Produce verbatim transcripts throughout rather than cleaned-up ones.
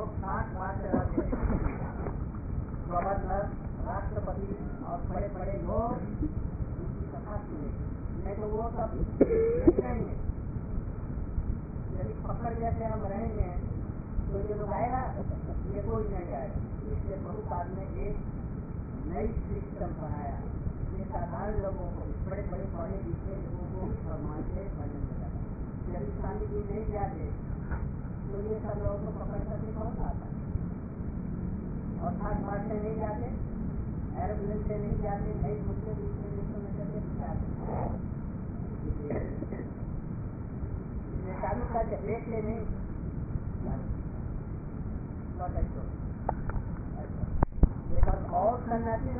साठ बार गवर्नर, राष्ट्रपति और बड़े बड़े लोग उनकी कथा सुने, नहीं तो वो सब नहीं रहेंगे। यदि पकड़ जैसे हम रहेंगे तो ये लोग आएगा, ये कोई नहीं आएगा। इसलिए प्रभुपाद ने एक नई सिस्टम बनाया, ये साधारण लोगों को, बड़े बड़े पढ़े लिखे लोगों को भगवान से भजन मिला। यदि स्वामी जी नहीं जाते तो ये सब लोगों को पकड़ करके कौन आता, और खाट बाट से नहीं जाते, एरोप्लेन से नहीं जाते, नहीं घूमते दूसरे देशों में करके जाते, चालू करके देखते नहीं। और सन्यासी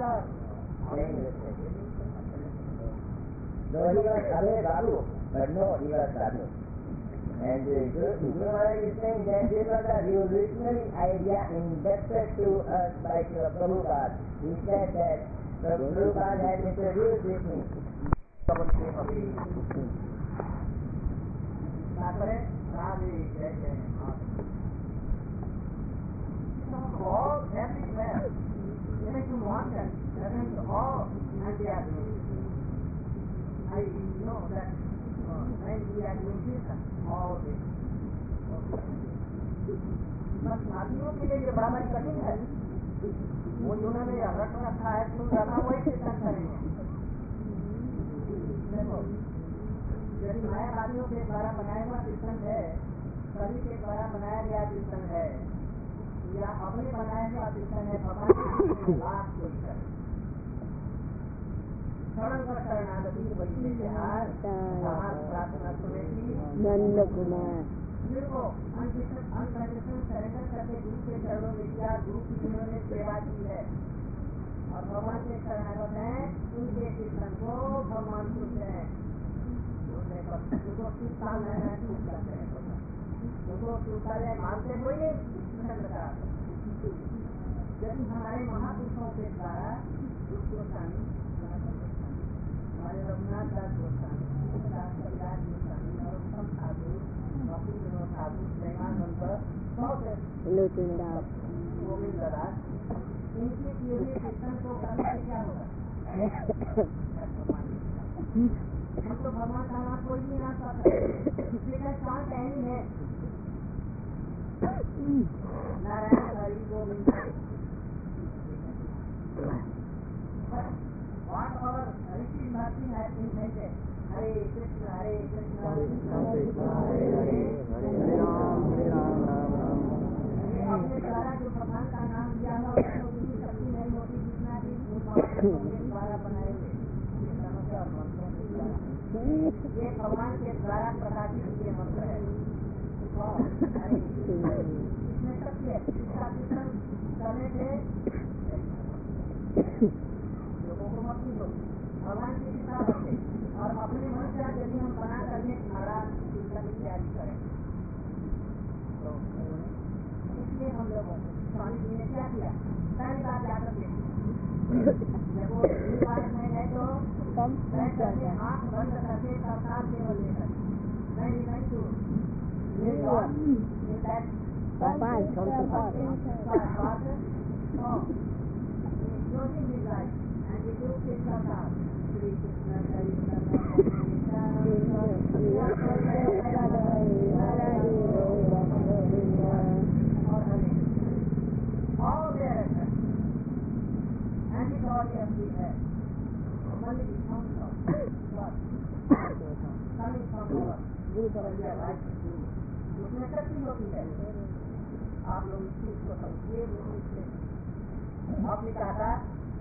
No, he was away Babu, but no, he was Babu. And uh, Guru Maharaj is saying that this was a revolutionary idea inducted to us by Prabhupada. He said that Prabhupada had introduced this thing. All everywhere, even to London, even to all India. I know that uh, when we are doing this, all this. बस आदमियों के लिए ये बड़ा बड़ी कठिन है। वो जिन्होंने रट रखा है, सुन रखा, वही कीर्तन करेंगे। देखो, यदि नए आदमियों के द्वारा बनाया हुआ कीर्तन है, सभी के द्वारा बनाया गया कीर्तन है, या अपने बनाया हुआ कीर्तन है, भगवान के लाभ कोई करे। शरणागति बच्चे के हाथ प्रार्थना सुने की नंद कुमार देखो अनकंडीशनल सरेंडर करके गुरु के चरणों में किया, गुरु की जिन्होंने सेवा की है और भगवान के शरणागत हैं, उनके कीर्तन को भगवान सुनते हैं। उनको किस साल रहना है चूक करते हैं, उनको चूकालय मानते हुए यदि हमारे महापुरुषों के द्वारा गोस्वामी, हमारे रघुनाथ दास गोस्वामी, दास कविराज गोस्वामी, नरोत्तम ठाकुर, वकील विनोद ठाकुर, प्रेमानंद, गोविंद दास, इनके किए हुए कीर्तन को करने से क्या होगा? हम तो भगवान का नाम कोई भी ना कर सकते, शांत नहीं है। Narayan Hari Govind What our Rishi Bhakti has invented, Hare Krishna, Hare Krishna, Krishna Krishna, Hare Hare, Hare Ram, Hare Ram, Ram Ram. अपने द्वारा जो भगवान का नाम दिया है उसको किसी शक्ति नहीं होती, जितना भी भगवान के द्वारा बनाए हुए समस्या और मंत्रों के द्वारा, ये भगवान के द्वारा प्रकाशित ये मंत्र है। इसमें शक्ति है, इसका कीर्तन करने से भगवान की कृपा होते और अपने मन से यदि हम बना करके हमारा कीर्तन इत्यादि करें तो इसलिए हम लोगों को स्वामी जी ने क्या किया, पहली बार जाकर के जब वो बात में है तो बैठ करके आँख बंद करके सरकार केवल लेकर नहीं नहीं तो Shri Krishna all there and it all can be there. Money comes from what? Coming from what? Guru Paraya like to do. उसमें शक्ति होती है। आप लोग इस चीज को समझिए, आपने कहा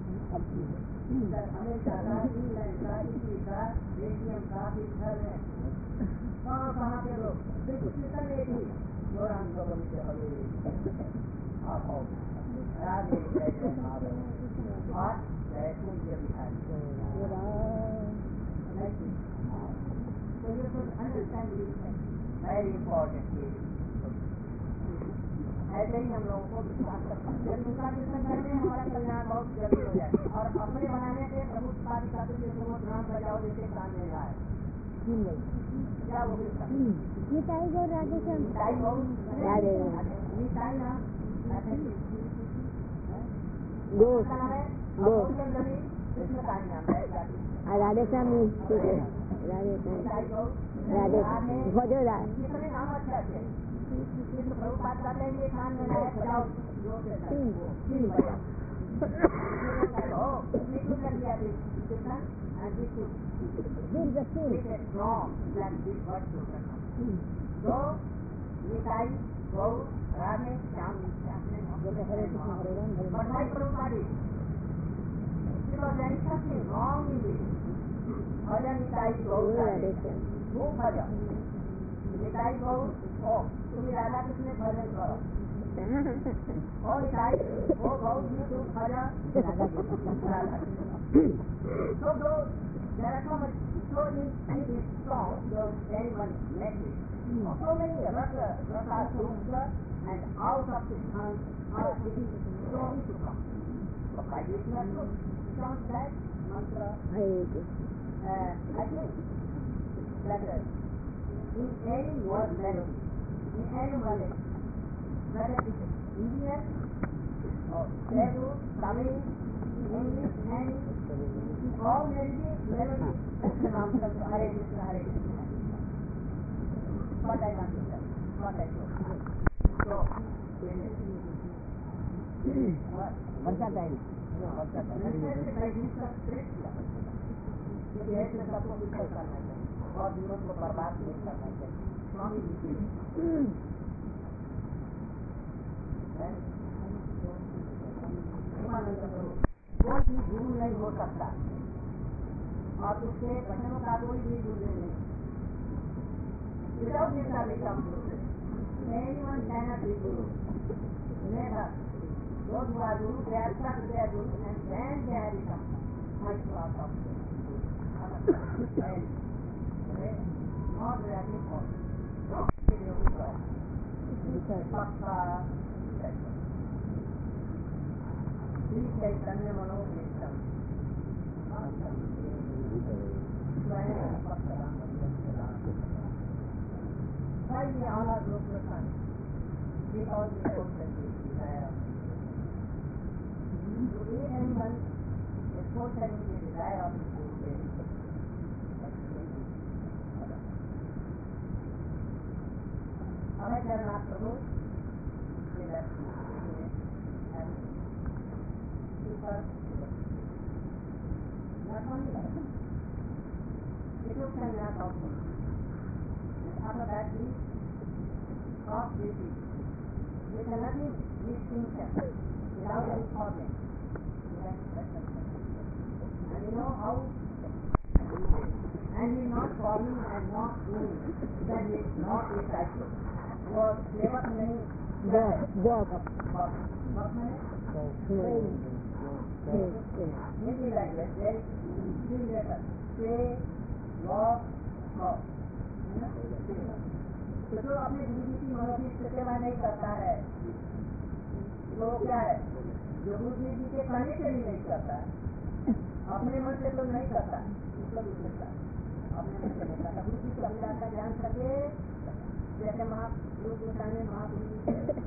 अमेरिका का, इंग्लैंड का, इटली का, बेल्जियम का, इधर है कहाँ कहाँ के लोग बिल्कुल कीर्तन एक ही गौरांग गोविंद से हवे आप राधे जय जय माधव और जय पूज्य Bihari. So you should understand this very important. ऐसे ही हम लोगों को विश्वास करना है, जब उनका कीर्तन करने हमारा कल्याण बहुत जल्दी हो जाए और अपने बनाने से प्रभु पादी का नाम बजाओ जैसे काम में आए क्या वो मिठाई गो राधे श्याम मिठाई गो राधे मिठाई ना गो इसका नाम है गो अपोजियम रवि, इसमें का नाम है जाति। राधे स्वामी ठीक है राधे स्वामी निताई गौ, राधे राधे, भजो रा कितने नाम अच्छे अच्छे। इसमें प्रभुपाद कहते हैं ये कान में है बजाओ जोर से तीन तीन बजाओ। हो इसमें कुछ कर दिया थी कितना एंड दिस टू फिर द तीन it is strong that this word to करना। तो निताई गौ राधे श्याम जैसे हरे कृष्ण हरे राम हरे But why Prabhupada? Because there is something wrong in this. Bhajan Nitai Gaur Radhe Radhe. Shyam Who bhajan? Nitai Gaur, oh, तुम्ही राधा कृष्ण भजन करो। Oh Nitai, oh Gaur, you do bhajan Radha Krishna. So those, there are so much, so in, in this song, those very one message. So many rasa, rasa sukha, and out of this hand, are getting slowly to come. But by this method, comes that mantra. Hare Krishna Uh, I think that uh, in any word melody, in any melody, whether it is Indian or Telugu, Tamil, English, and all melody, melody, the mantra of Hare Krishna, Hare Krishna. What I want to say, what I told. So, what? वर्षा time No, what I told. By this of Krishna. ये ऐसे सबको विफल करना चाहिए और जीवन को बर्बाद नहीं करना चाहिए। स्वामी जी के कोई भी गुरु नहीं हो सकता और उसके वचनों का कोई भी गुरु नहीं। Without this I become Guru. Anyone cannot be Guru. Never. Those who are Guru, they are stuck with their Guru and then they have become my class of Guru. And they not reacting for Papa Sri Chaitanya Manohisham Why we all are group of sons? Because we don't have this desire. To aid anyone is fulfilling the desire of his Guru. हमें करना प्रभु not only that, it was coming out of him. And after that, he crossed the sea with a nothing distinction, without any problem. And you know how, and he not falling and not doing, that he is not recycling. वो सेवक नहीं walk Hindi language very three letter से walk walk तो जो अपने गुरु जी की मनोधि से सेवा नहीं करता है तो क्या है जो गुरु जी के कहने से भी नहीं करता अपने मन से तो नहीं करता उसको भी करता अपने मन से नहीं करता गुरु जी को अभिलाष का ज्ञान सके जैसे महापुरु Goswami महापुरु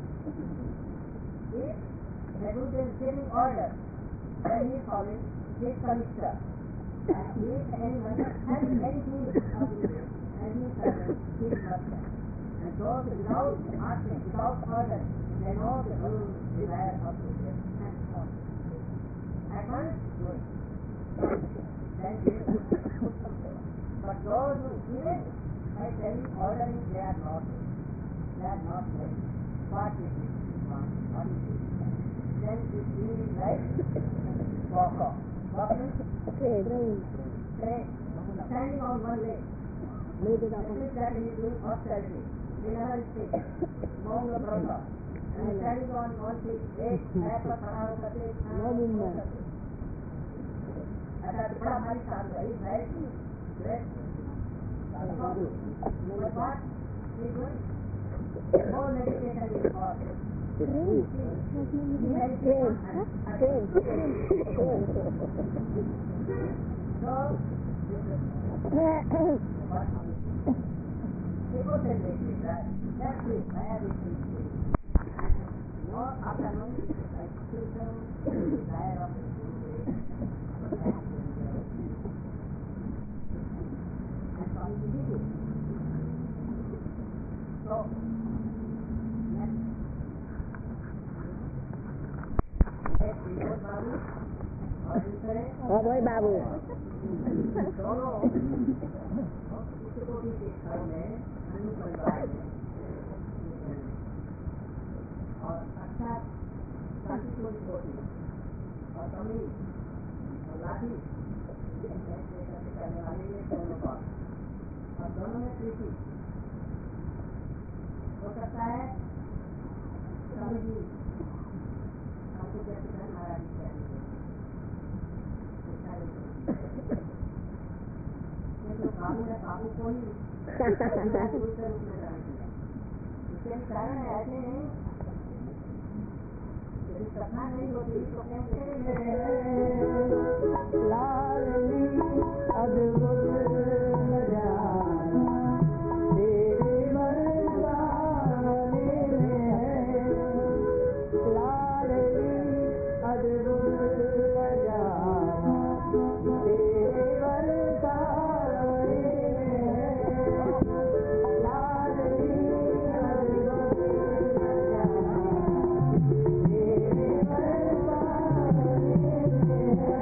if the Guru is giving order then he is following his commissioner and if anyone has anything of Guru and he is following his master and those without asking, without order they know the Guru desire of Guru and follow at once do it then he is but those who give it by telling ordering they are not they are not right. What is it? What is it? Then it is like walk off. Walk means pray pray. Standing on one leg. This is that he is doing austerity. He never speaks. No no brother. And standing on one feet. एक पैर पर खड़ा होकर के No movement. ऐसा बड़ा भारी काम है. He is very great. But what he is doing? No meditation is possible. So, people say this is right. That's it. I have it. No afternoon, I still desire of and Swami did it. So, next, next Vinod Babu और दूसरे अभय बाबू दोनों उच्च कोटि के घरों में हिंदू परिवार में और साक्षात शांतिपूर्ण कोटि और कमी और लाठी करने वाले ये दोनों का और दोनों में प्रीति हो सकता है स्वामी जी हमको जैसे महाराज जी कहते बाबू ने बाबू को ही दूसरे रूप में ग्रहण किया। इसके भी कारण ऐसे हैं यदि सपना नहीं होती तो लाडली अद्भुत नजारा तेरे मर्दाने में है लाडली अद्भुत नजारा तेरे मर्दाने Yeah.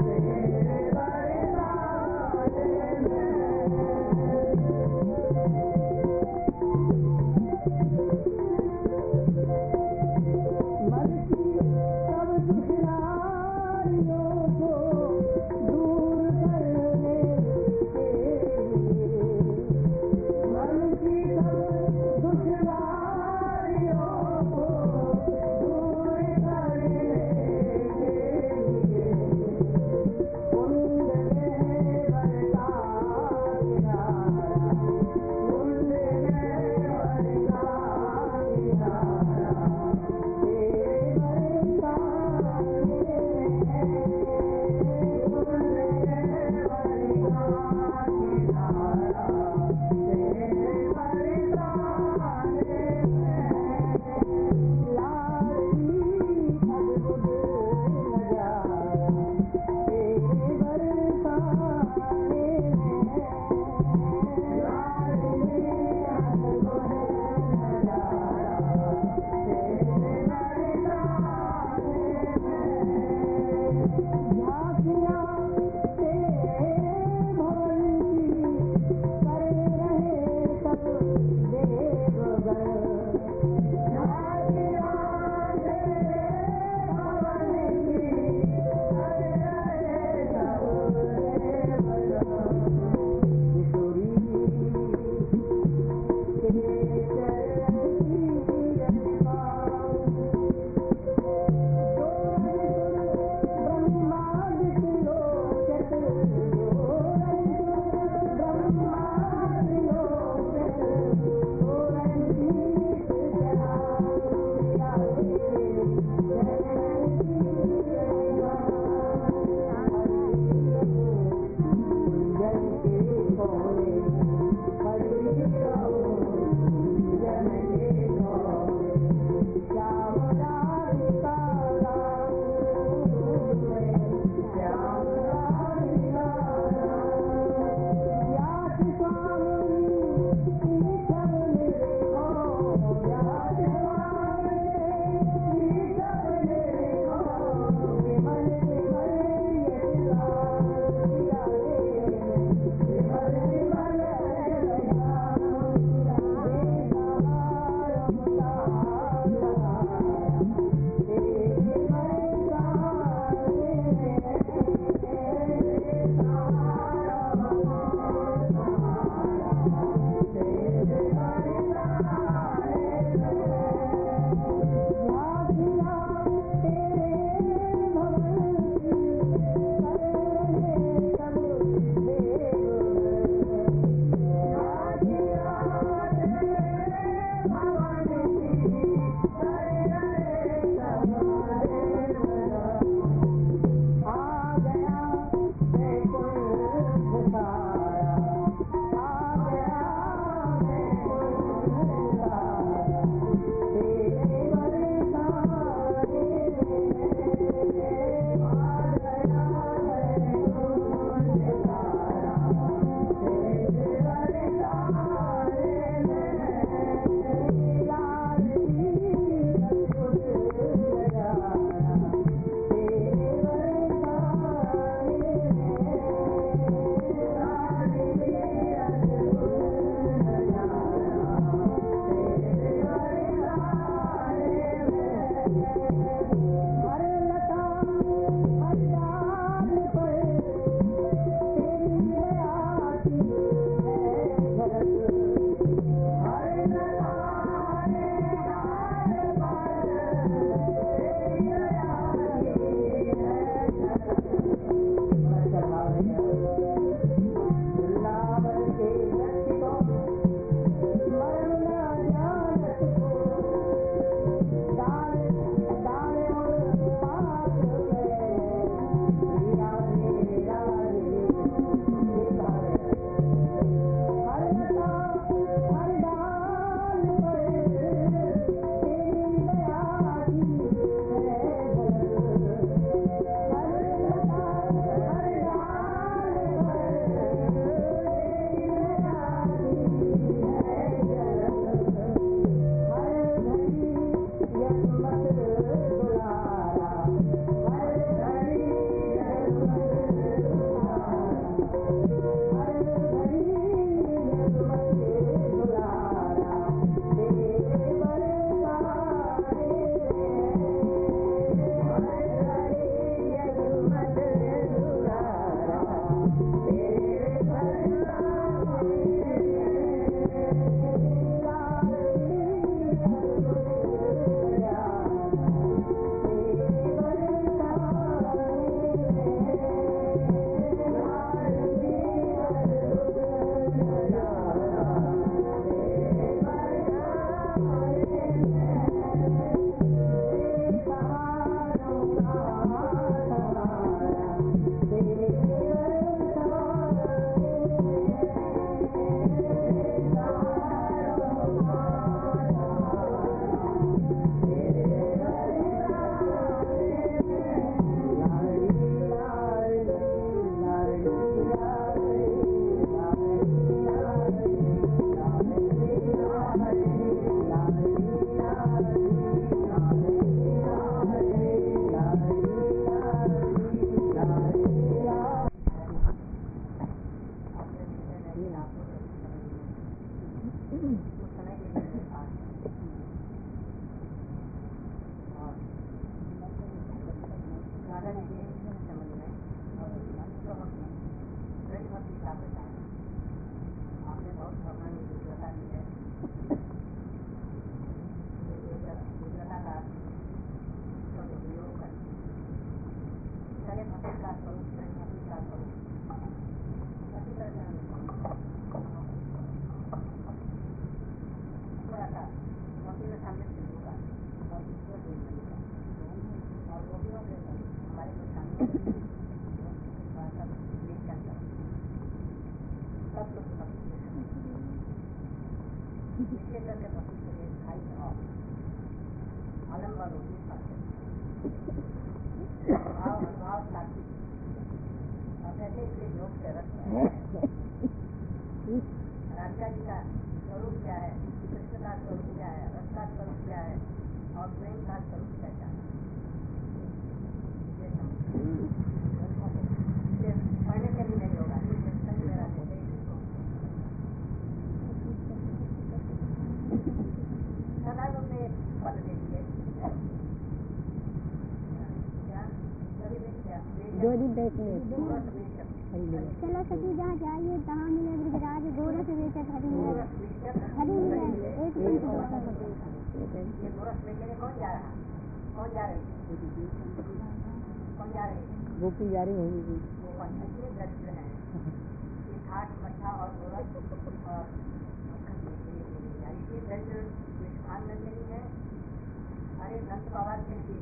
मन की सब दुश्वारियों को दूर करने के लिए मन की सब दुश्वारियों को दूर करने के लिए विशेष करके पति के लिए खाई और आलम्बा रोटी खाते भाव अनुभाव साथी और कहते इसलिए योग से रखते हैं। राधिका जी का स्वरूप क्या है, कृष्ण का स्वरूप क्या है, रस का स्वरूप क्या है और प्रेम का स्वरूप क्या है, पढ़ने से भी नहीं होगा। मेरा सदा उन्हें पद दे दिए दो दिन बैठने चलो सखी जहाँ जाइए तहाँ मिले ब्रजराज गोरख बेचत हरि मिले हरि मिले एक दिन ये गोरख बेचने कौन जा रहा, कौन जा रही, कौन जा रही, गोपी जा रही होंगी। वो पंचमी दरिद्र है ये घाट मठा और गोरख और ये दरिद्र स्थान में नहीं है। अरे नंद बाबा के लिए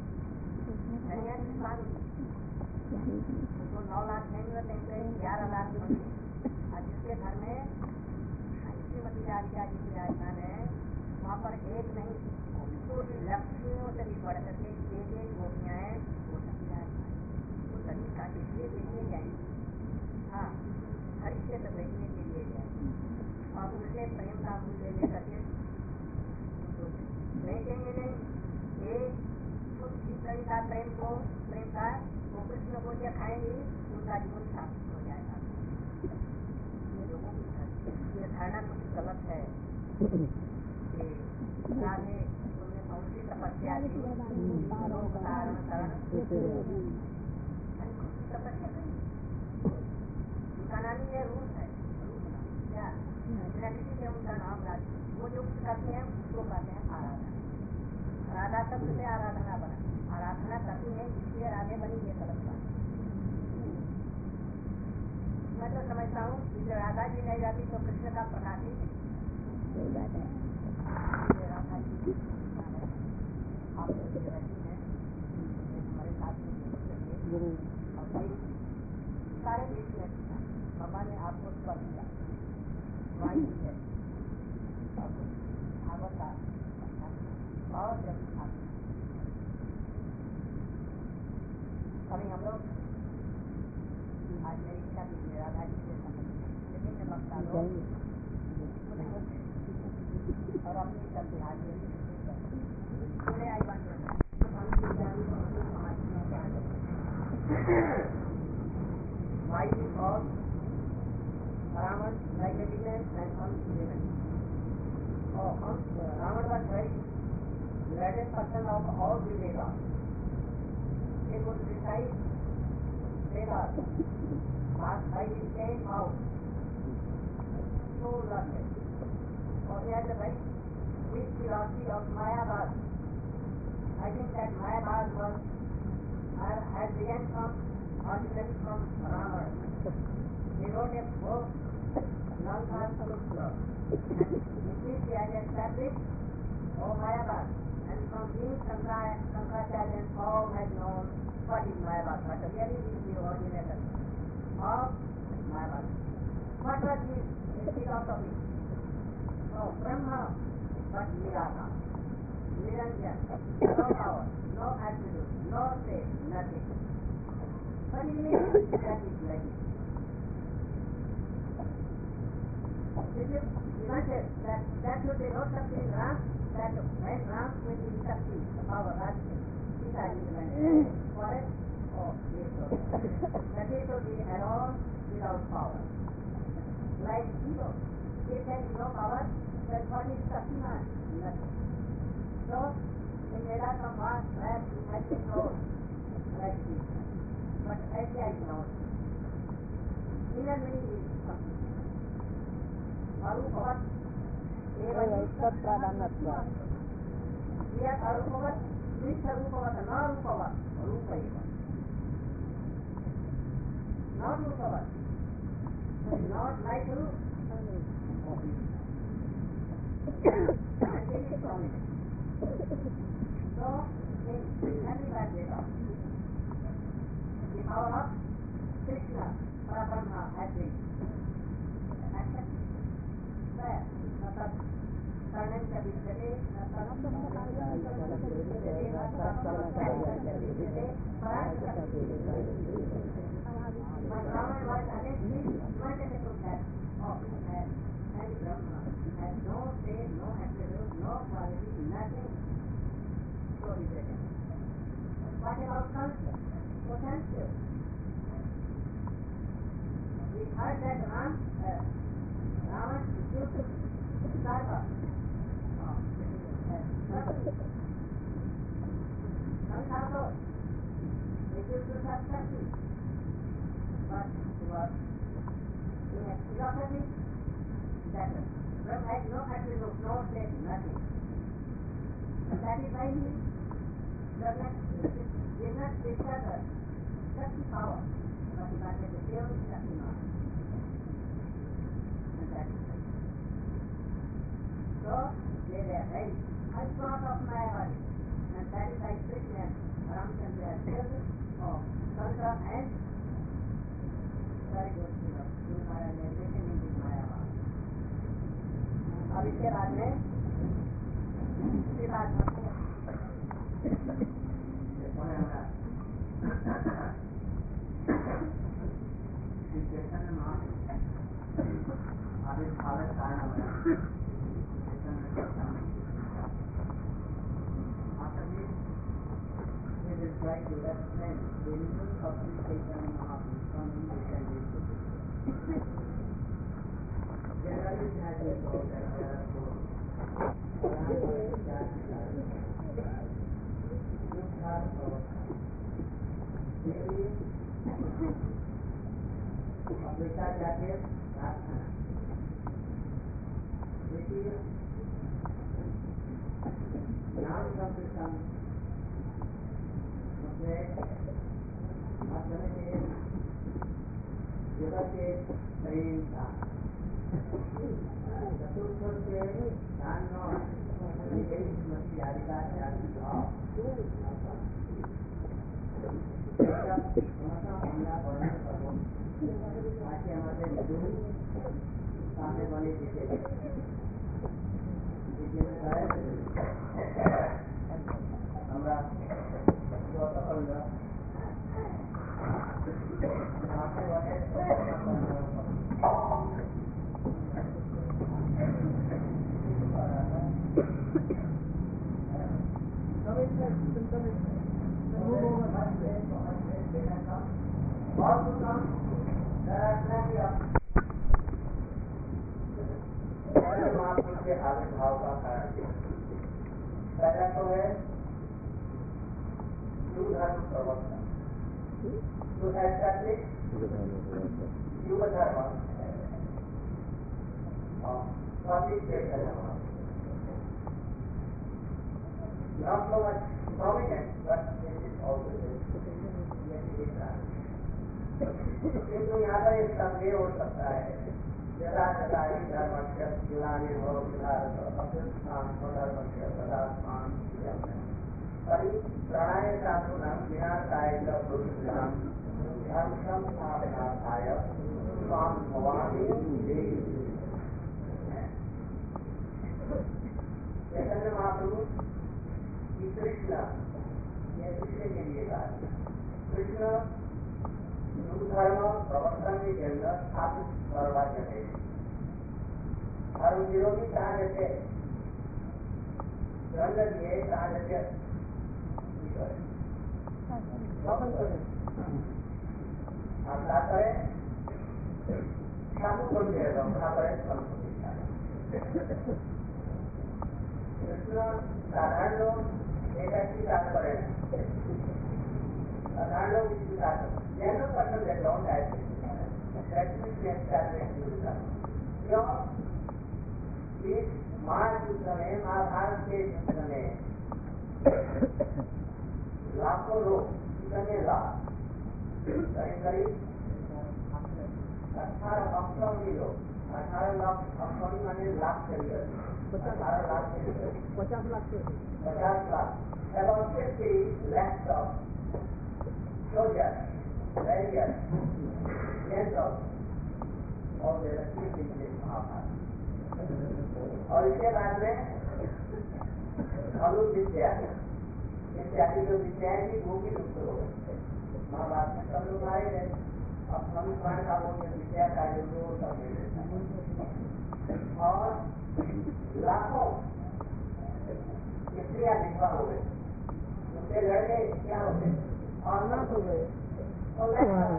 उसको नौ लाख नहीं मिलते ग्यारह लाख मिलते और जिसके घर में श्रीमती राधिका जी की राजधान है वहाँ पर एक नहीं पूरी लक्ष्मियों से भी बढ़ करके एक एक गोपियाँ हैं वो सभी राजधान वो सभी का इसलिए देखने जाएंगे। हाँ हर क्षेत्र देखने के लिए जाएंगे और उसके प्रेम का मूल्य लेकर के देखेंगे नहीं एक चित्तनी का प्रेम को प्रेम का वो कृष्ण को क्या खाएंगे उनका जीवन सार्थक हो जाएगा। ये लोगों की ये धारणा कुछ गलत है कि राधे उन्हें कौन सी तपस्या की रोग धारण करण तपस्या करी उनका नाम ये रूप है क्या प्रकृति से उनका नाम राधे वो जो कुछ करते हैं उसको कहते हैं आराधना। राधा शब्द से आराधना बना, आराधना करती है इसलिए राधे बनी ये गलत बात। मैं तो समझता हूँ कि राधा जी नहीं जाती तो कृष्ण का प्रकाश ही नहीं। राधा जी आप रहती हैं हमारे साथ में और कई सारे देश में बाबा ने आपको स्वर दिया वाणी है और भागवत का और जब अभी हम लोग आज मेरी इच्छा की राधा जी से विभिन्न वक्ता लोग और अपनी सब बिहार में आई बात Why because Raman like a demon and unhuman. Oh, Raman was very greatest person of all the Vedas. He could recite Vedas by his same mouth. So learned. Or he had a very big philosophy of Mayavad. I think that Mayavad was uh, had begun from originally from Raman. He wrote a book, Lanka Sutra, and in which he had established O Mayavad. And from these Shankaracharya all had known what is Mayavad, but really is the originator of Mayavad. What was his philosophy? No Brahma, but Niraka. Niranjan, no power, no attribute, no state, nothing. What do you mean? That is like it. If you imagine that that should be no Shakti in Ram, that when Ram will be Shakti, the power, Rajya, Sita is the forest, oh, yes, that is to be alone without power. Like zero. If there is no power, then what is Shakti man? Nothing. So, in Vedas of Mars, that has been told like this. But idea is not. Inner meaning is something. Arupavad evam सत्प्राधान्यत्वात् Yat arupavad nisarupavad narupavad rupa eva. Not rupavad. Not like roop. And it is prominent. So, in every Veda, the power of Krishna, Parabrahma has been accepted. Where? Not कर्णस्य विद्यते But Raman was against me, wanted to put that off and, and Brahma has no state, no attribute, no quality, nothing. So rejected. What about culture? Potential. We heard that Ram, uh, Raman used to start up. Some also, it used to successful. But he was in a philosophy that Brahma has no attribute, no state, nothing. And that is why he does not, did not discover Shakti power, but he wanted the pure Shakti power. And that is right. So, they were right. I thought of my body. And that is why Krishna and Ramchandra are children of Santa and very good, you know, Guru Maharaj ने written in this Mayavad. अब इसके बाद में इसके बाद after this, we will try to explain the meaning of this Chaitanya Mahaprabhu from English and English. Generally, it has been told that there are four Aplika Jakir Rashana. द्वितीय ज्ञान संप्रसारण मध्य के जगत के प्रेम का चतुर्थ के ज्ञान स्मृति आदि का वर्णन करो ताकि हमारे विदुर सामने वाले दिखे আমরা গতকাল রাতে বলে बहुत कम रखना की महापुरुष के आविर्भाव का कारण पहला तो है युग धर्म प्रवर्तन टू एस्टैब्लिश युग धर्म not so much prominent, but it is also किंतु यहाँ पर एक संदेह हो सकता है यदा तदा ही धर्मस्य ग्लानिर्भव धर्मस्य तदात्मान परि प्राणाय साधुनां विनाशाय च पुरुषाणां धर्म संस्थापनार्थाय स्वां भवामि चैतन्य महाप्रभु की कृष्ण यह कृष्ण के लिए कहा कृष्ण हिंदू धर्म प्रवर्तन के अंदर स्थापित करवा चले और विरोधी कहा जाते दंड दिए कहा जाते आप क्या करें साधु को दे रहा हूँ क्या करें कृष्ण साधारण लोग एक अच्छी बात करें साधारण लोग इसकी बात General person that don't have that means they establish Hindu Dharma. क्यों? इस महायुद्ध में महाभारत के युद्ध में लाखों लोग कितने लाख करीब करीब अठारह अक्षौणी लोग अठारह लाख अक्षौणी माने लाख चलिए अठारह लाख चलिए पचास लाख पचास lakh about fifty lakhs of soldiers warriors, yes of all the killed in this Mahabharata. और इसके बाद में अनुविद्या इत्यादि जो विद्याएं थी वो भी लुप्त हो गई। महाभारत में सब लोग मारे गए। अब समीकरण का वो विद्या का जो वो सब ले लेता और लाखों स्त्रियां विधवा हो गई, उनके लड़के क्या हो गए और न हो गए और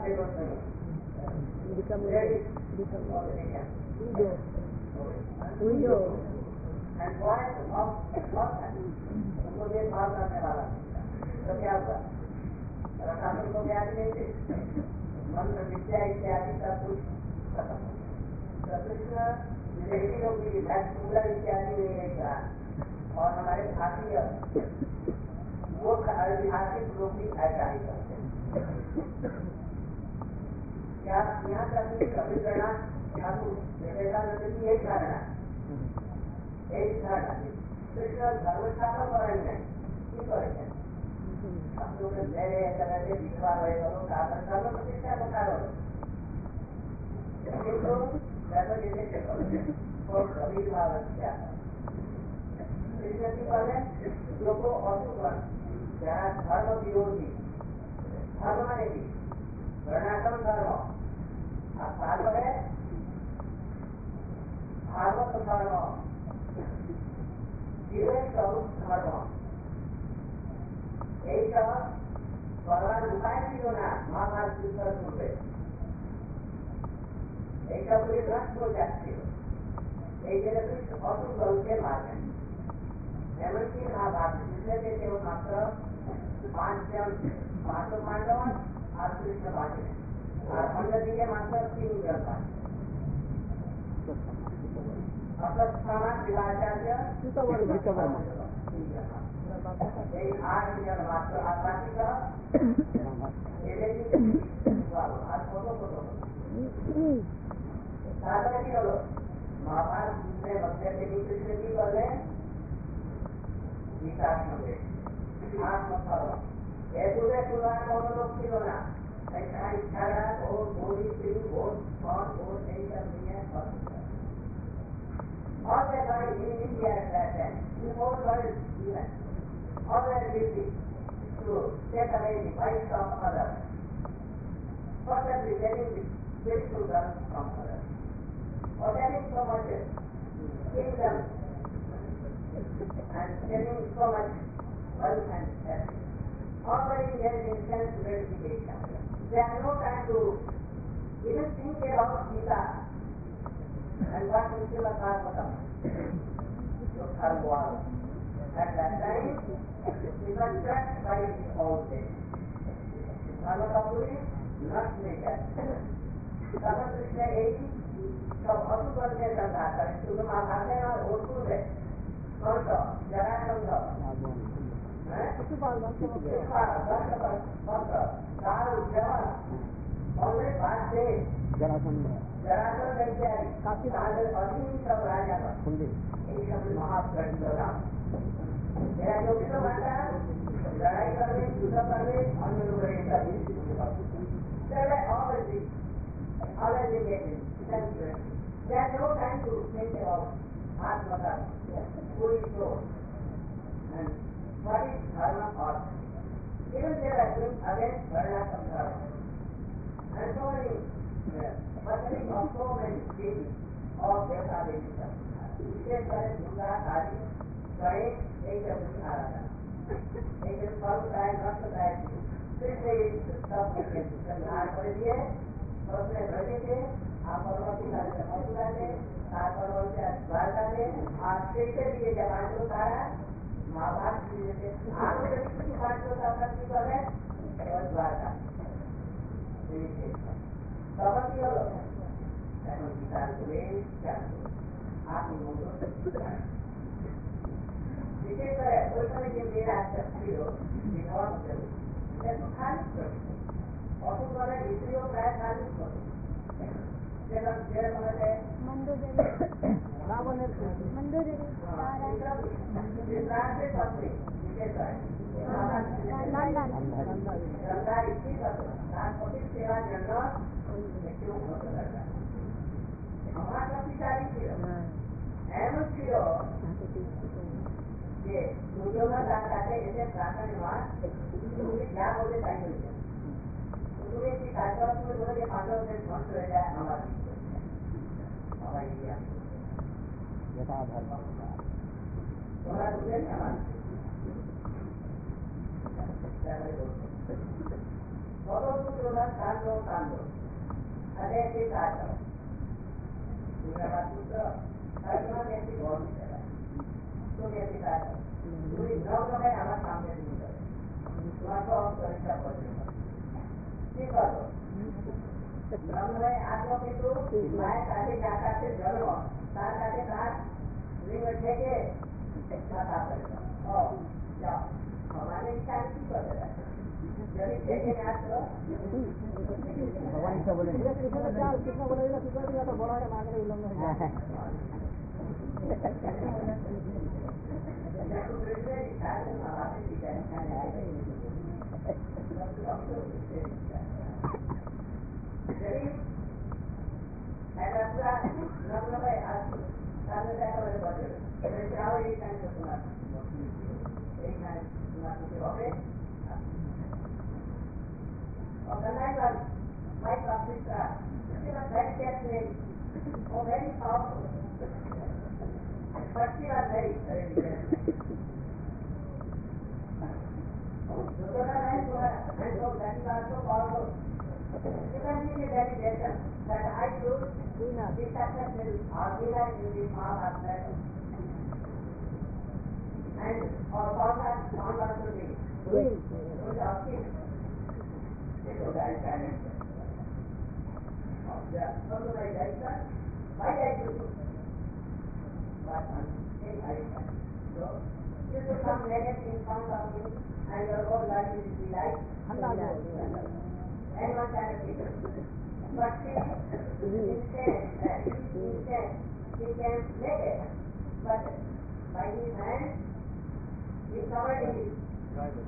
उनको देखभाल करने वाला तो क्या हुआ, रसायन को ज्ञान नहीं थे, मंत्र विद्या इत्यादि सब कुछ खत्म हो गया। कृष्ण विदेही लोग भी पूरा इत्यादि नहीं रहेगा और हमारे भारतीय वो ऐतिहासिक लोग भी ऐसा ही करते हैं। क्या यहाँ तक कभी करना नदी यही धारणा यही धारणा कृष्ण धर्म स्थापन करेंगे की करेंगे हम लोग मेरे तरह से विधवा रहे करो कारण धर्म प्रतिष्ठा को कारण किंतु जैसे करो कभी क्या कृष्ण की पहले लोग को अशुभ जहाँ धर्म विरोधी धर्म नहीं वर्णाश्रम धर्म भागवत है भागवत धर्म विवेक स्वरूप धर्म एक भगवान उपाय ছিল না महाभारत युद्ध पूर्वे एक पूरे नष्ट हो जाती एक कृष्ण अशुभ बल के माध्यम एमनकी महाभारत जिसमें से केवल मात्र पांच पांचों पांडव और कृष्ण बांटे और अन्य दिए मात्र तीन जन बांटे अर्थात शिवाचार्य आठ जन मात्र आत्माकी का महाभारत में मध्य के कृष्ण की बने विकास में आत्मधर्म ये पूरे पुराण लोग की होना ऐसा इच्छा बहुत बोली स्त्री बहुत कौन बहुत नहीं करनी है और जैसा इन इंडिया रहते हैं इन बहुत बड़े जीवन और duty to take away the rights of others possibly getting the spiritual guns from others or getting so much kingdom and getting so much wealth and status already there is intense gratification. They have no time to even think about Gita and what is still a Bhagavatam to her wall. At that time, he was trapped by his own state. Bhagavatapuri not naked. तब कृष्ण यही सब अशुभ बल में संधा करें शुद्ध महाभारत है और भोजपुर है कौन सा जरासंध जरासंध इत्यादि काफी अधीन सब राजा यही सब महाप्रणाम मेरा जो भी सब आता लड़ाई करने युद्ध करने अन्य लोग already already getting sensitive. They have no time to think about Atma-dharma, who is soul, and what is dharma or even they are doing against Varnashram-dharma. And so many questioning of so many things of Devta-Devita. विशेष करें दुर्गा आदि गणेश एक जब आ रहा था एक जब फल खाए नष्ट खाए फिर से सब संहार कर दिए और उसने रखे थे आप पर्वती मथुरा थे सात पर्वत से द्वारका थे आज फिर से दिए जब आज को सारा महाभारत दिए थे आगे किसी बात को संपत्ति कर रहे और द्वारका संपत्ति हो विचार हुए आप विशेष करे कोई समय के लिए आज शक्ति हो विधवा itu khalif waktu pada istri saya khalif dia dia mengatakan मंदो जरी bawa nerku मंदो जरी dia translate something London London istri satu dan politik sewa jenderal itu hamarat tapi cari dia એનું થયો કે સૂર્યોના સાથે એટલે પ્રાકૃતિમાં क्या बोले चाहिए उन्होंने की कार्यक्रम में बोले कि पांडव से ध्वंस रह जाए हमारा हमारा इंडिया यथा धर्म हमारा दूसरे हमारा बोलो सूर्योना कांडो कांडो अरे के कांडो सूर्योना सूत्र कांडो कैसी बहुत है तो कैसी कांडो पूरी नौ समय हमारे सामने नहीं है तुम्हारा परीक्षा पड़ेगा ठीक बात हमने आत्मा के तो माया काटे जाता से जन्म तार काटे तार लिंग ठेके खाता पड़ेगा और जाओ हमारे विचार की कर रहा है यदि ठेके में आप भगवान से बोले कितना चाल कितना बोलेगा कितना दिया तो बड़ा है मांग रहे लोग jadi ada pula nama baik aku karena saya kalau baca dari jauh ini kan sesuatu ini kan sesuatu yang oke और करना है माय प्रैक्टिस का इसके बाद बैठ के अपने और वेरी पावरफुल बच्ची बात वेरी जो का है तो है तो दैट बात तो powerful you can see the dedication that I should be successful or be like in this Mahabharata and or all that all that should be doing with our kids. So that is an answer. Yeah, so to my direction, why I do so? But one thing I can. So, you should come negative in front of me and your whole life will be like anyone can achieve it. But he instead, uh, he instead, he can make it. But by his hand, he covered his private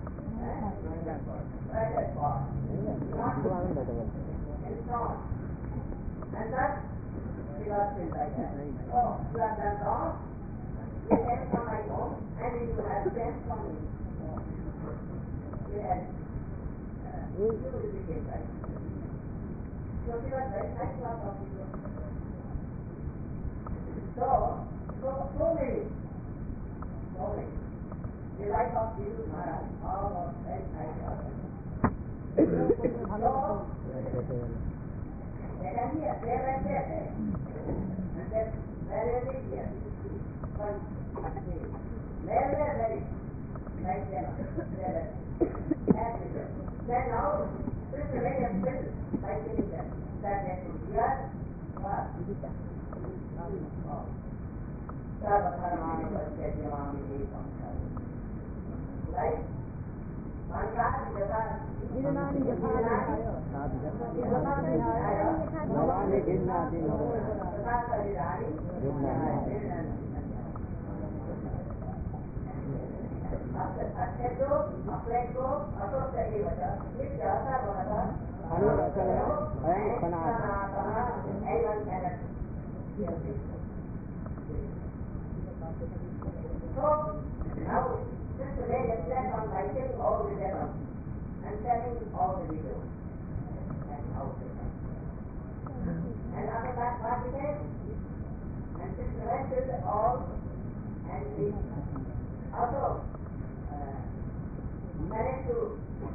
part. Not and so on. And thus, he was killed by that. Oh, you have done wrong. You came from my home, and you have sent from me. You have You will be killed by it. So she was very nice to our people. So, so, so many, so many. The life of Jesus Maharaj, all was very nice to us. So, they can hear, they are like that, and that's very, very clear. But, very, very, very, like them, very, happy. Then now, this is very simple, like killing them. That they should hear what? Sarvadharmani Paschyamami Ekam. Right? Mankati Jata Nirnani Jata Navani Ginnati Navani अच्छे को अपने को अशोक चाहिए बचा ये चाहता बना था so now just to make a step on writing all the demos and telling all the videos and how they come and after that what became and just collected all and we also managed to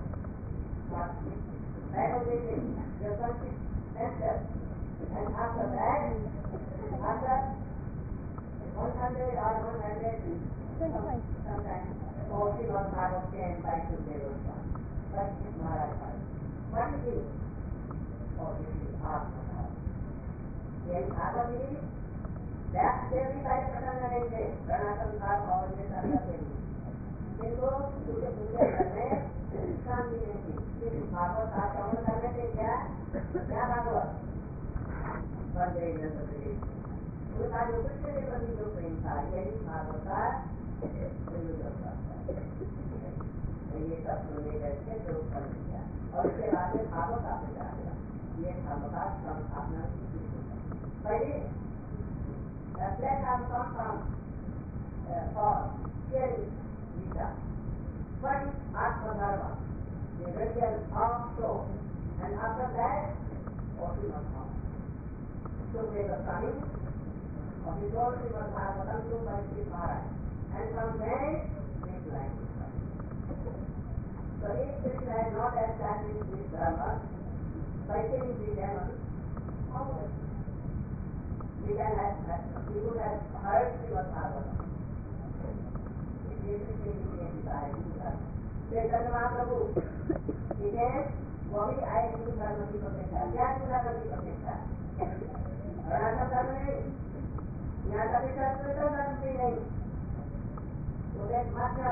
regulate the conflict themselves. And after that, after one hundred or one hundred, sometimes forty-one Bhagavad came by to Devaswan. But Maharaj Maharaj, what is it? Oh, this is Atma Bhava. Yes, Atma means that there is a Pratanga Nende, Pranatam Bhava or Nisarga Devi. इनको पूरे पूरे करने शांति नहीं थी लेकिन भागवत आप कौन करने थे क्या क्या भागवत बंदे न सके उनका जो कृष्ण के प्रति जो प्रेम था यही भागवत का प्रयोग करता था ये सब सुनने करके जो कर दिया और उसके बाद में भागवत आपने जा दिया ये भागवत संस्थापना की पहले The flesh has come from uh, for sharing Gita. But Atma-dharma, the burial of soul. And after that, body must come. So they were coming of his own Srimad Bhagavatam to Parikshit Maharaj. And from there, this line is coming. So if Krishna had not established this dharma, by killing the demon, how would it? We can have, we would have heard Srimad Bhagavatam. It is everything we can desire to learn. Chaitanya Mahaprabhu, he says, वो भी आए हिंदू धर्म की प्रतिष्ठा क्या हिंदू धर्म की प्रतिष्ठा सनातन धर्म नहीं यहाँ कभी संस्कृत धर्म भी नहीं उदय माध्यम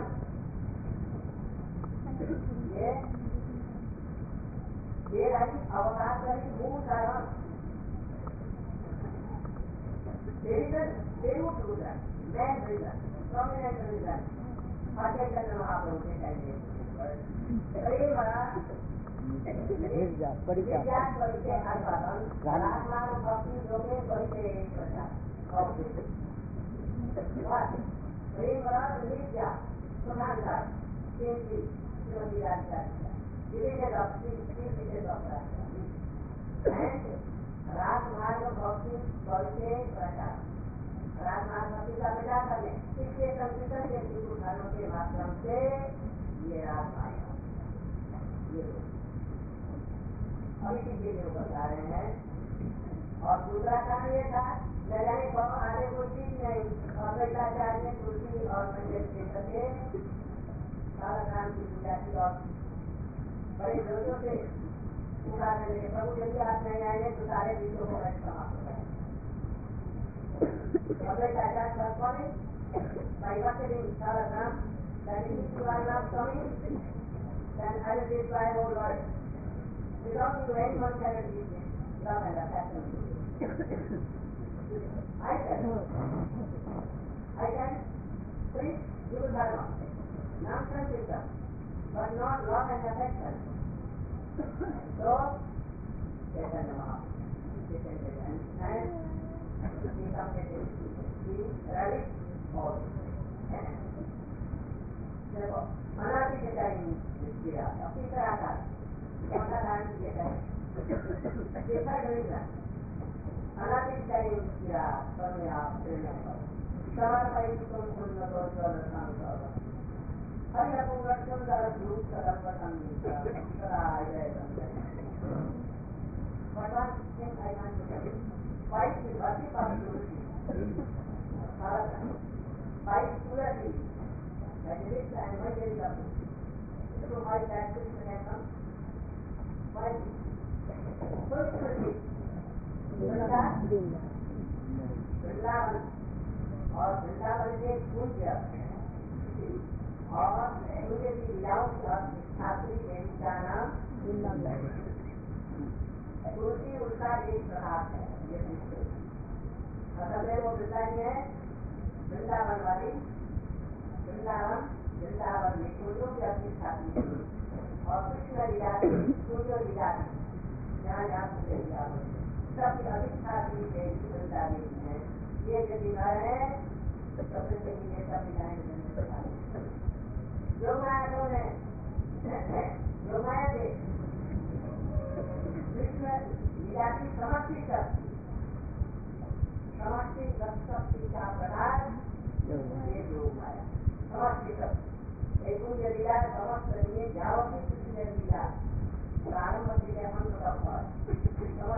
ये ये रही अवतार रही मूल धर्म reason they would do that main reason prominent reason Chaitanya Mahaprabhu के चाहिए विद्या परिचय राजमार्ग भक्ति परिचय प्रचार राजमार्ग भक्ति का प्रचार करने इसके संकीर्तन के हिंदू धर्म के माध्यम से ये राजमार्ग ये अभी के लिए बता रहे हैं और दूसरा कारण ये था न जाने कौन आगे कोई चीज नहीं और वैद्याचार्य ने तुलसी और मंदिर के करके सारा काम की पूजा की और बड़े जोरों से पूरा करने के प्रभु यदि आप नहीं आएंगे तो सारे विश्व को समाप्त हो जाएंगे और वैद्याचार्य सर्वस्वी परिवर्त दिन सारा काम दैट इज वाला नाम स्वामी then I will destroy whole world. Without you, anyone cannot give me love and affection. I can. I can preach Guru Dharma, non-Sankirtan, but not love and affection. So, Chaitanya Mahaprabhu, and he completed, he relished all. देखो अनादि के time किया अपनी तरह का कौन-सा धारण किया है देखा गया अनादि के टाइम किया तभी आप प्रेरणा सवाल पाई तुम कुल न तो चल संसार हरि अपूर्ण सुंदर रूप कदम पसंद सदा आए भगवान सिंह आईमान पाई की बाती पास पाई पूरा की and this and my very love. So my taxes can come. My personally, Vrindavan और वृंदावन के पूज्य और सूर्य की लीलाओं का छात्री देवी का नाम तुलसी उसका एक प्रभाव है ये असल में वो वृंदावन है वृंदावन वाली वृंदावन वृंदावन में सूर्यों की अपनी छाती और कृष्ण लीला सूर्य लीला जहाँ जहाँ सूर्य लीला सबकी अधिष्ठात्री देवी वृंदावन है ये यदि न है तो कृष्ण की ये सब लीलाएं जो माया ने जो माया थे कृष्ण लीला की समष्टि शक्ति समष्टि शक्ति का प्रकार ये योग माया समष्टि शक्ति एक पुण्य लीला समस्त लिए जाओ की कृष्ण लीला प्रारंभ से हम लोग